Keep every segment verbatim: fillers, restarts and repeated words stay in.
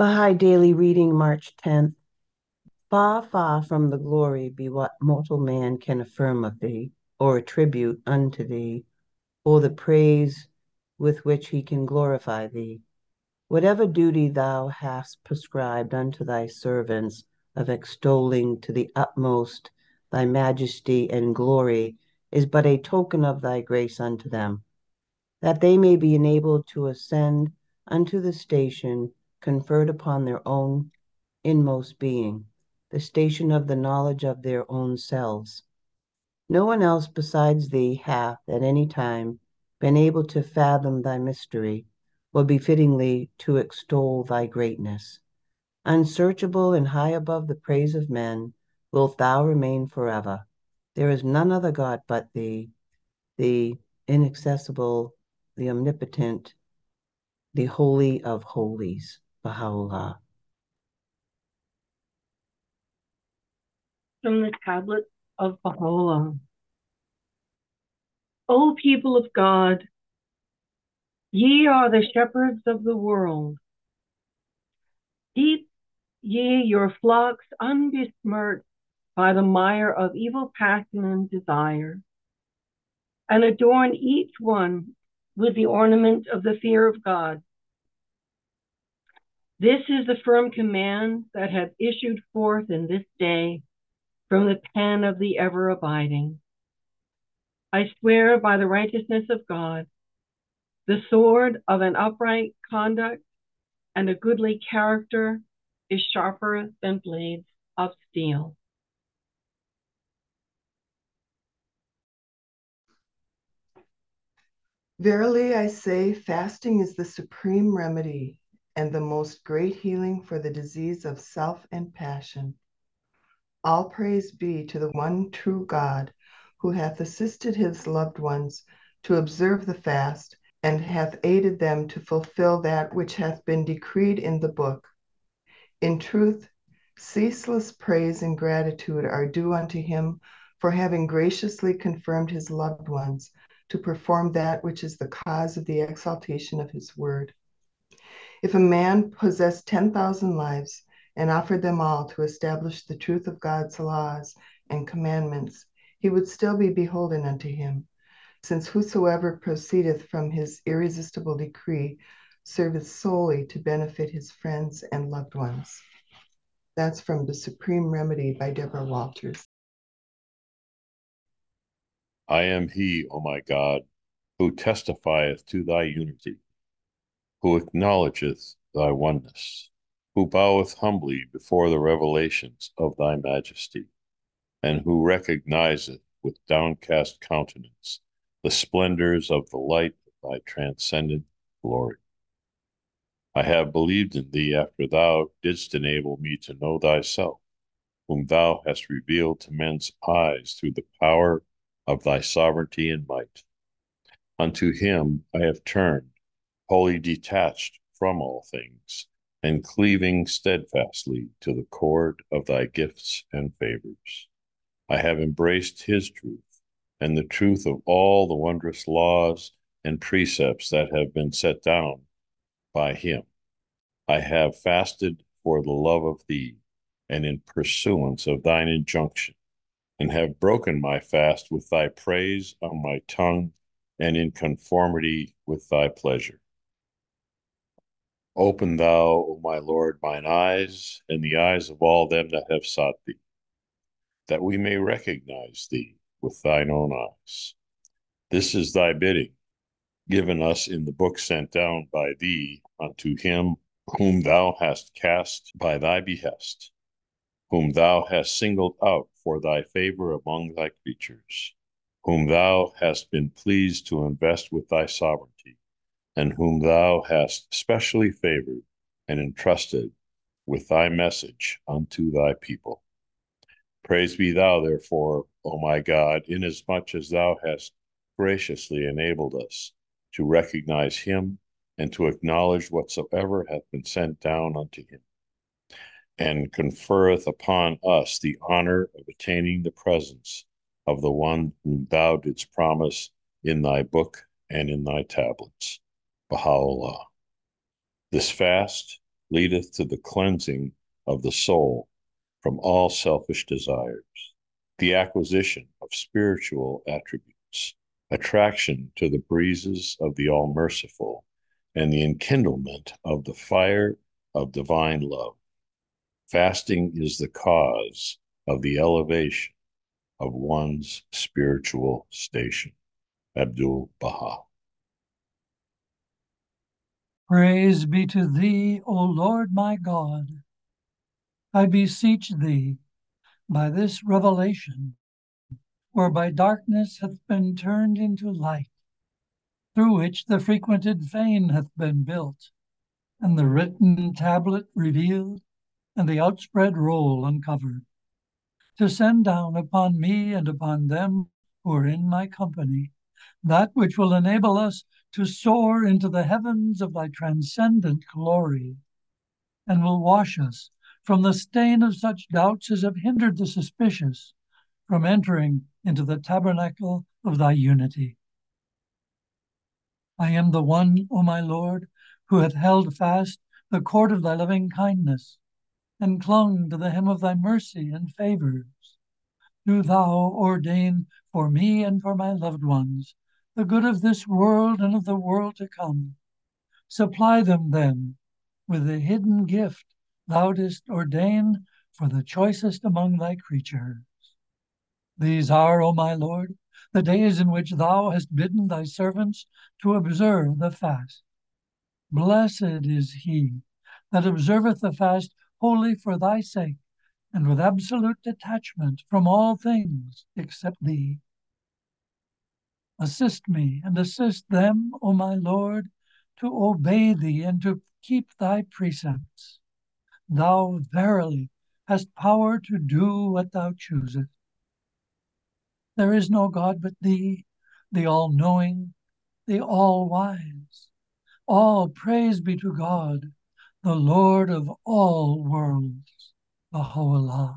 Baha'i Daily Reading, March tenth. Far, far from the glory be what mortal man can affirm of thee, or attribute unto thee, or the praise with which he can glorify thee. Whatever duty thou hast prescribed unto thy servants of extolling to the utmost thy majesty and glory is but a token of thy grace unto them, that they may be enabled to ascend unto the station conferred upon their own inmost being, the station of the knowledge of their own selves. No one else besides thee hath at any time been able to fathom thy mystery, or befittingly to extol thy greatness. Unsearchable and high above the praise of men, wilt thou remain forever. There is none other God but thee, the inaccessible, the omnipotent, the holy of holies, Baha'u'llah. From the Tablet of Baha'u'llah. O people of God, ye are the shepherds of the world. Keep ye your flocks unbesmirched by the mire of evil passion and desire, and adorn each one with the ornament of the fear of God. This is the firm command that hath issued forth in this day from the pen of the ever abiding. I swear by the righteousness of God, the sword of an upright conduct and a goodly character is sharper than blades of steel. Verily I say, fasting is the supreme remedy and the most great healing for the disease of self and passion. All praise be to the one true God, who hath assisted his loved ones to observe the fast, and hath aided them to fulfill that which hath been decreed in the book. In truth, ceaseless praise and gratitude are due unto him for having graciously confirmed his loved ones to perform that which is the cause of the exaltation of his word. If a man possessed ten thousand lives and offered them all to establish the truth of God's laws and commandments, he would still be beholden unto him, since whosoever proceedeth from his irresistible decree serveth solely to benefit his friends and loved ones. That's from The Supreme Remedy by Deborah Walters. I am he, O my God, who testifieth to thy unity, who acknowledgeth thy oneness, who boweth humbly before the revelations of thy majesty, and who recognizeth with downcast countenance the splendors of the light of thy transcendent glory. I have believed in thee after thou didst enable me to know thyself, whom thou hast revealed to men's eyes through the power of thy sovereignty and might. Unto him I have turned, wholly detached from all things, and cleaving steadfastly to the cord of thy gifts and favors. I have embraced his truth, and the truth of all the wondrous laws and precepts that have been set down by him. I have fasted for the love of thee, and in pursuance of thine injunction, and have broken my fast with thy praise on my tongue, and in conformity with thy pleasure. Open thou, O my Lord, mine eyes, and the eyes of all them that have sought thee, that we may recognize thee with thine own eyes. This is thy bidding, given us in the book sent down by thee unto him whom thou hast cast by thy behest, whom thou hast singled out for thy favor among thy creatures, whom thou hast been pleased to invest with thy sovereignty, and whom thou hast specially favored and entrusted with thy message unto thy people. Praise be thou, therefore, O my God, inasmuch as thou hast graciously enabled us to recognize him and to acknowledge whatsoever hath been sent down unto him, and conferreth upon us the honor of attaining the presence of the one whom thou didst promise in thy book and in thy tablets, Baha'u'llah. This fast, leadeth to the cleansing of the soul from all selfish desires, the acquisition of spiritual attributes, attraction to the breezes of the All-Merciful, and the enkindlement of the fire of divine love. Fasting is the cause of the elevation of one's spiritual station. Abdul Baha. Praise be to thee, O Lord my God. I beseech thee, by this revelation, whereby darkness hath been turned into light, through which the frequented fane hath been built, and the written tablet revealed, and the outspread roll uncovered, to send down upon me and upon them who are in my company that which will enable us to soar into the heavens of thy transcendent glory, and will wash us from the stain of such doubts as have hindered the suspicious from entering into the tabernacle of thy unity. I am the one, O my Lord, who hath held fast the cord of thy loving kindness, and clung to the hem of thy mercy and favors. Do thou ordain for me and for my loved ones the good of this world and of the world to come. Supply them then with the hidden gift thou didst ordain for the choicest among thy creatures. These are, O my Lord, the days in which thou hast bidden thy servants to observe the fast. Blessed is he that observeth the fast wholly for thy sake, and with absolute detachment from all things except thee. Assist me and assist them, O my Lord, to obey thee and to keep thy precepts. Thou verily hast power to do what thou choosest. There is no God but thee, the all-knowing, the all-wise. All praise be to God, the Lord of all worlds, Baha'u'llah.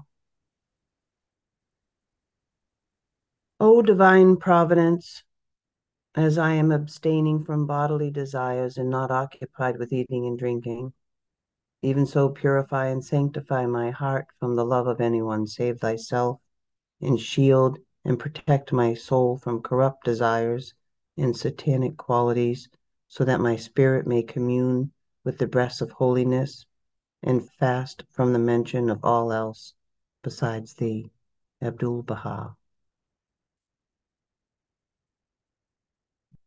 O divine providence, as I am abstaining from bodily desires and not occupied with eating and drinking, even so purify and sanctify my heart from the love of anyone save thyself, and shield and protect my soul from corrupt desires and satanic qualities, so that my spirit may commune with the breaths of holiness and fast from the mention of all else besides thee. Abdul Baha.